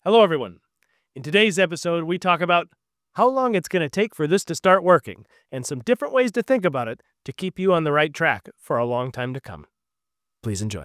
Hello, everyone. In today's episode, we talk about how long it's going to take for this to start working and some different ways to think about it to keep you on the right track for a long time to come. Please enjoy.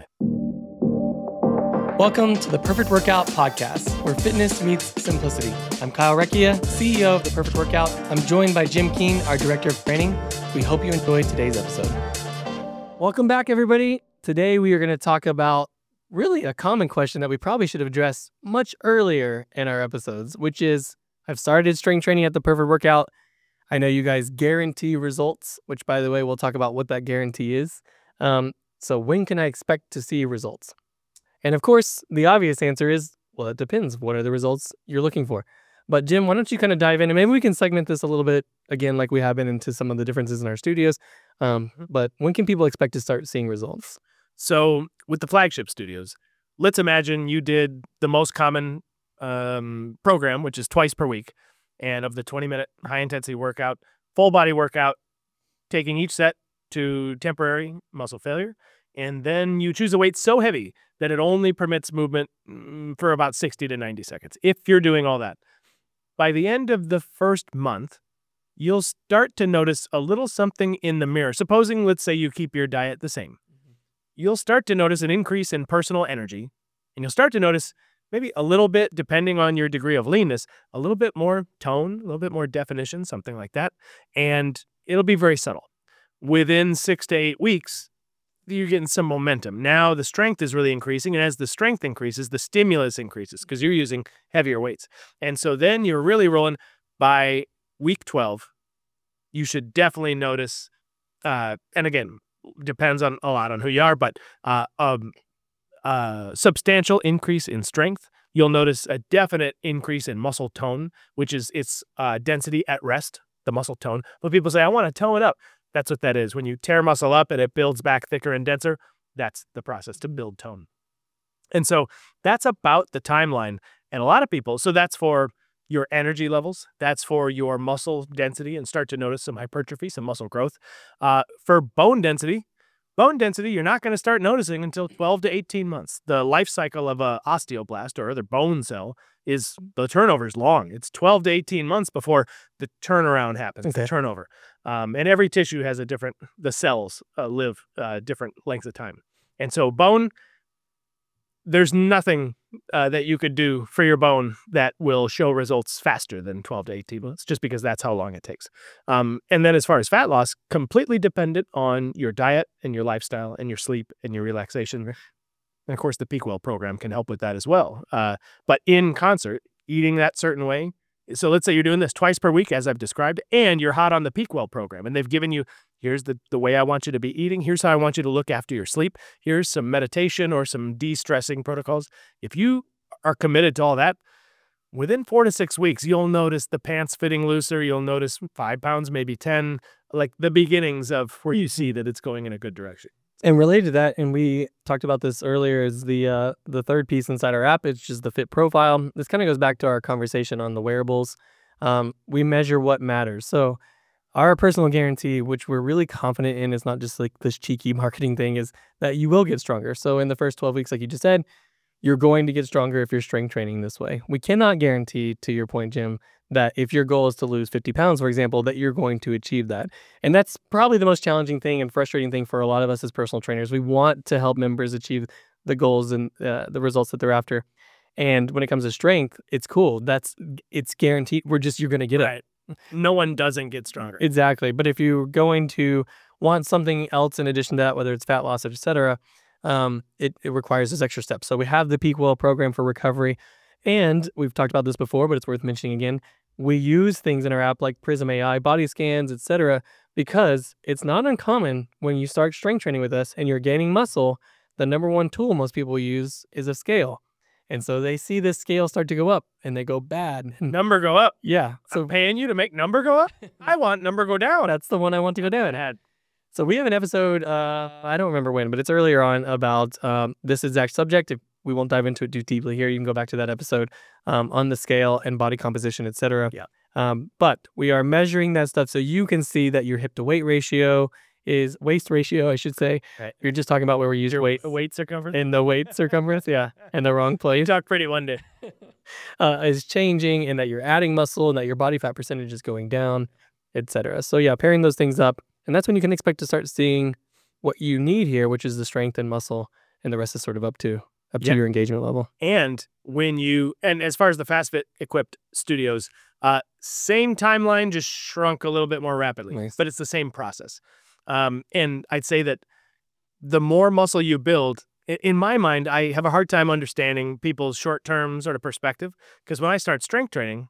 Welcome to the Perfect Workout Podcast, where fitness meets simplicity. I'm Kyle Recchia, CEO of The Perfect Workout. I'm joined by Jim Keene, our Director of Training. We hope you enjoyed today's episode. Welcome back, everybody. Today, we are going to talk about really a common question that we probably should have addressed much earlier in our episodes, which is, I've started strength training at The Perfect Workout. I know you guys guarantee results, which, by the way, we'll talk about what that guarantee is. So when can I expect to see results? And of course, the obvious answer is, well, it depends. What are the results you're looking for? But Jim, why don't you kind of dive in, and maybe we can segment this a little bit, again, like we have been, into some of the differences in our studios. But when can people expect to start seeing results? So with the flagship studios, let's imagine you did the most common program, which is twice per week. And of the 20-minute high-intensity workout, full body workout, taking each set to temporary muscle failure. And then you choose a weight so heavy that it only permits movement for about 60 to 90 seconds, if you're doing all that. By the end of the first month, you'll start to notice a little something in the mirror. Supposing, let's say, you keep your diet the same. You'll start to notice an increase in personal energy, and you'll start to notice maybe a little bit, depending on your degree of leanness, a little bit more tone, a little bit more definition, something like that. And it'll be very subtle. Within 6 to 8 weeks, you're getting some momentum. Now the strength is really increasing, and as the strength increases, the stimulus increases because you're using heavier weights. And so then you're really rolling. By week 12, you should definitely notice, and again, depends on a lot on who you are, but substantial increase in strength. You'll notice a definite increase in muscle tone, which is its density at rest, the muscle tone. But people say, I want to tone it up. That's what that is. When you tear muscle up and it builds back thicker and denser, that's the process to build tone. And so that's about the timeline. And a lot of people, so that's for your energy levels, that's for your muscle density, and start to notice some hypertrophy, some muscle growth. For bone density, you're not going to start noticing until 12 to 18 months. The life cycle of an osteoblast or other bone cell is, the turnover is long. It's 12 to 18 months before the turnaround happens, the turnover. And every tissue has the cells live different lengths of time. And so bone, there's nothing that you could do for your bone that will show results faster than 12 to 18 months, just because that's how long it takes. And then as far as fat loss, completely dependent on your diet and your lifestyle and your sleep and your relaxation. And of course, the PeakWell program can help with that as well. But in concert, eating that certain way. So let's say you're doing this twice per week, as I've described, and you're hot on the PeakWell program, and they've given you, here's the way I want you to be eating. Here's how I want you to look after your sleep. Here's some meditation or some de-stressing protocols. If you are committed to all that, within 4 to 6 weeks, you'll notice the pants fitting looser. You'll notice 5 pounds, maybe 10, like the beginnings of where you see that it's going in a good direction. And related to that, and we talked about this earlier, is the third piece inside our app, which is the Fit Profile. This kind of goes back to our conversation on the wearables. We measure what matters. So our personal guarantee, which we're really confident in, is not just like this cheeky marketing thing, is that you will get stronger. So in the first 12 weeks, like you just said, you're going to get stronger if you're strength training this way. We cannot guarantee, to your point, Jim, that if your goal is to lose 50 pounds, for example, that you're going to achieve that. And that's probably the most challenging thing and frustrating thing for a lot of us as personal trainers. We want to help members achieve the goals and the results that they're after. And when it comes to strength, it's cool. It's guaranteed. You're going to get it. No one doesn't get stronger. Exactly. But if you're going to want something else in addition to that, whether it's fat loss, et cetera, it requires this extra step. So we have the PeakWell program for recovery. And we've talked about this before, but it's worth mentioning again. We use things in our app like Prism AI, body scans, et cetera, because it's not uncommon when you start strength training with us and you're gaining muscle, the number one tool most people use is a scale. And so they see this scale start to go up and they go bad. Number go up? Yeah. So I'm paying you to make number go up? I want number go down. That's the one I want to go down. So we have an episode, I don't remember when, but it's earlier on about this exact subject. We won't dive into it too deeply here. You can go back to that episode on the scale and body composition, et cetera. Yeah. But we are measuring that stuff so you can see that your hip to weight ratio is waist ratio, I should say. Right. You're just talking about where we use weight circumference in the weight circumference, yeah, in the wrong You place, talk pretty one day. is changing, and that you're adding muscle, and that your body fat percentage is going down, etc. So yeah, pairing those things up, and that's when you can expect to start seeing what you need here, which is the strength and muscle, and the rest is sort of up to your engagement level. And as far as the FastFit equipped studios, same timeline, just shrunk a little bit more rapidly, Nice. but it's the same process. And I'd say that the more muscle you build, in my mind, I have a hard time understanding people's short-term sort of perspective, because when I start strength training,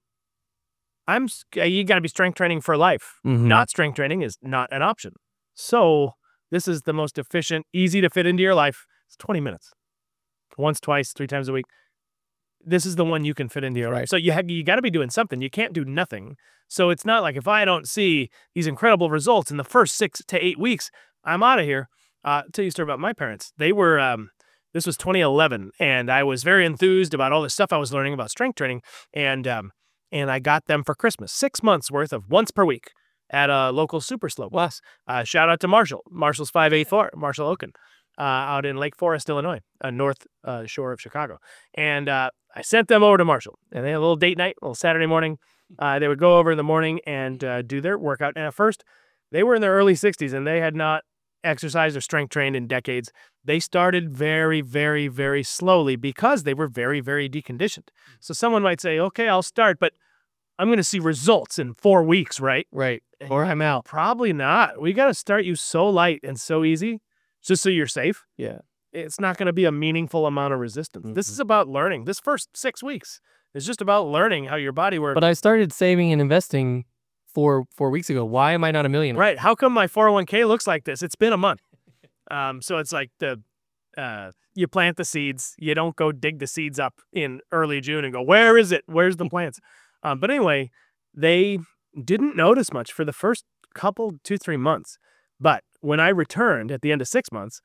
you got to be strength training for life. Not strength training is not an option. So this is the most efficient, easy to fit into your life. It's 20 minutes. Once, twice, 3 times a week. This is the one you can fit into your life. So you got to be doing something. You can't do nothing. So it's not like if I don't see these incredible results in the first 6 to 8 weeks, I'm out of here. I'll tell you a story about my parents. They were, this was 2011, and I was very enthused about all the stuff I was learning about strength training, and I got them for Christmas, 6 months worth of once per week at a local super slope. Plus, shout out to Marshall. Marshall's 584, Marshall Oken, out in Lake Forest, Illinois, north shore of Chicago. And I sent them over to Marshall, and they had a little date night, a little Saturday morning. They would go over in the morning and do their workout. And at first, they were in their early 60s, and they had not exercised or strength trained in decades. They started very, very, very slowly because they were very, very deconditioned. So someone might say, okay, I'll start, but I'm going to see results in 4 weeks, right? right, or I'm out. Probably not. We got to start you so light and so easy, just so you're safe. Yeah. It's not going to be a meaningful amount of resistance. This is about learning. This first 6 weeks is just about learning how your body works. But I started saving and investing 4 weeks ago. Why am I not a millionaire? Right. How come my 401k looks like this? It's been a month. So it's like you plant the seeds. You don't go dig the seeds up in early June and go, where is it? Where's the plants? But anyway, they didn't notice much for the first couple, 2-3 months. But when I returned at the end of 6 months,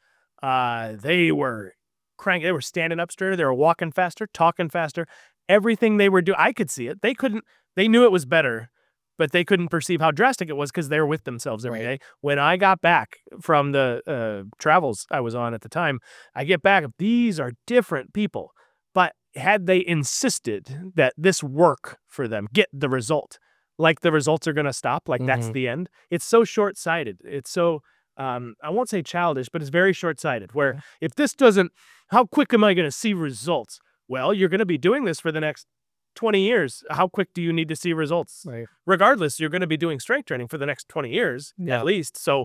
they were cranking. They were standing up straighter. They were walking faster, talking faster. Everything they were doing, I could see it. They knew it was better, but they couldn't perceive how drastic it was because they were with themselves every day. When I got back from the travels I was on at the time, I get back, these are different people. But had they insisted that this work for them, get the result, like the results are going to stop, like that's the end, it's so short-sighted. It's so, I won't say childish, but it's very short-sighted, where if this doesn't, how quick am I going to see results? Well, you're going to be doing this for the next 20 years. How quick do you need to see results? Right. Regardless, you're going to be doing strength training for the next 20 years at least. So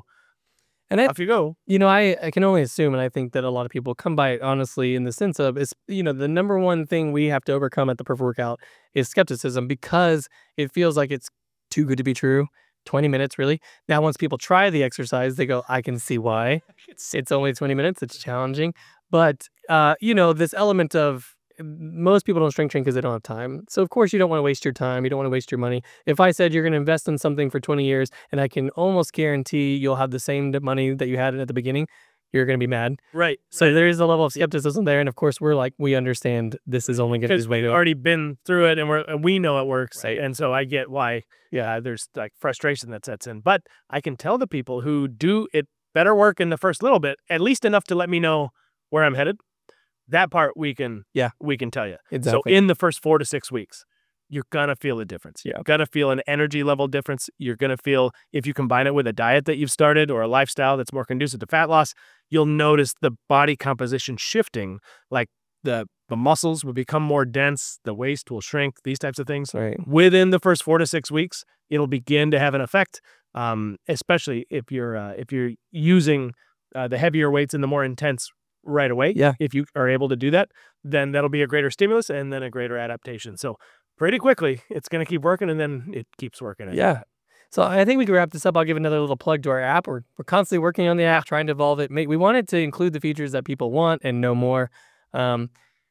off you go. I can only assume, and I think that a lot of people come by it honestly in the sense of, the number one thing we have to overcome at the Perfect Workout is skepticism, because it feels like it's too good to be true. 20 minutes, really. Now, once people try the exercise, they go, I can see why. It's only 20 minutes. It's challenging. But, this element of, most people don't strength train because they don't have time. So, of course, you don't want to waste your time. You don't want to waste your money. If I said you're going to invest in something for 20 years and I can almost guarantee you'll have the same money that you had at the beginning, you're going to be mad. Right. So there is a level of skepticism there. And, of course, we understand this is only going to be way to already been through it, and we know it works. Right. And so I get why, there's like frustration that sets in. But I can tell the people who do it better work in the first little bit, at least enough to let me know where I'm headed. That part we can tell you. Exactly. So in the first 4 to 6 weeks, you're going to feel a difference. You're going to feel an energy level difference. You're going to feel, if you combine it with a diet that you've started or a lifestyle that's more conducive to fat loss, you'll notice the body composition shifting. Like the muscles will become more dense, the waist will shrink, these types of things. Right. Within the first 4 to 6 weeks, it'll begin to have an effect, especially if you're using the heavier weights and the more intense right away. Yeah. If you are able to do that, then that'll be a greater stimulus and then a greater adaptation. So pretty quickly, it's going to keep working, and then it keeps working. Yeah. So I think we can wrap this up. I'll give another little plug to our app. We're constantly working on the app, trying to evolve it. We wanted to include the features that people want and know more. And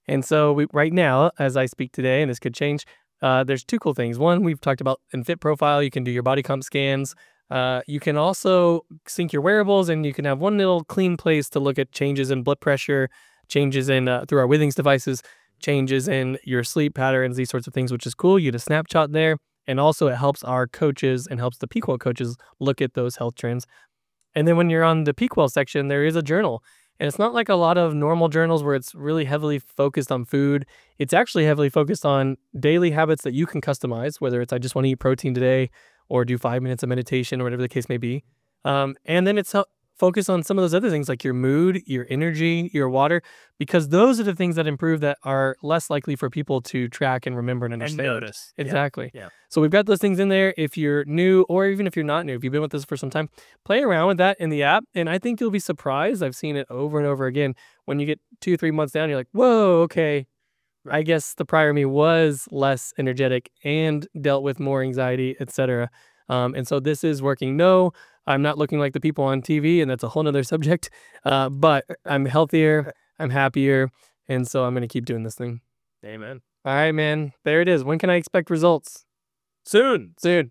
so right now, as I speak today, and this could change, there's 2 cool things. One, we've talked about in Fit Profile, you can do your body comp scans. You can also sync your wearables, and you can have one little clean place to look at changes in blood pressure, changes in through our Withings devices, changes in your sleep patterns, these sorts of things, which is cool. You get a snapshot there. And also it helps our coaches and helps the Peak coaches look at those health trends. And then when you're on the PeakWell section, there is a journal. And it's not like a lot of normal journals where it's really heavily focused on food. It's actually heavily focused on daily habits that you can customize, whether it's I just want to eat protein today or do 5 minutes of meditation or whatever the case may be. And then it's focused on some of those other things like your mood, your energy, your water, because those are the things that improve that are less likely for people to track and remember and understand. And notice. Exactly. Yeah. So we've got those things in there. If you're new, or even if you're not new, if you've been with us for some time, play around with that in the app. And I think you'll be surprised. I've seen it over and over again. When you get 2-3 months down, you're like, whoa, okay. I guess the prior me was less energetic and dealt with more anxiety, etc. And so this is working. No, I'm not looking like the people on TV, and that's a whole nother subject. But I'm healthier, I'm happier, and so I'm going to keep doing this thing. Amen. All right, man. There it is. When can I expect results? Soon.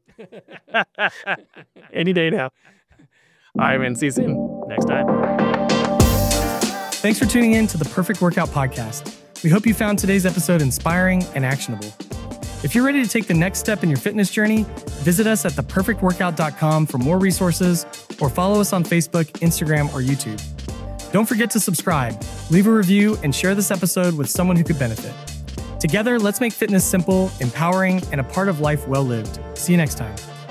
Any day now. All right, man. See you soon. Next time. Thanks for tuning in to the Perfect Workout Podcast. We hope you found today's episode inspiring and actionable. If you're ready to take the next step in your fitness journey, visit us at theperfectworkout.com for more resources, or follow us on Facebook, Instagram, or YouTube. Don't forget to subscribe, leave a review, and share this episode with someone who could benefit. Together, let's make fitness simple, empowering, and a part of life well lived. See you next time.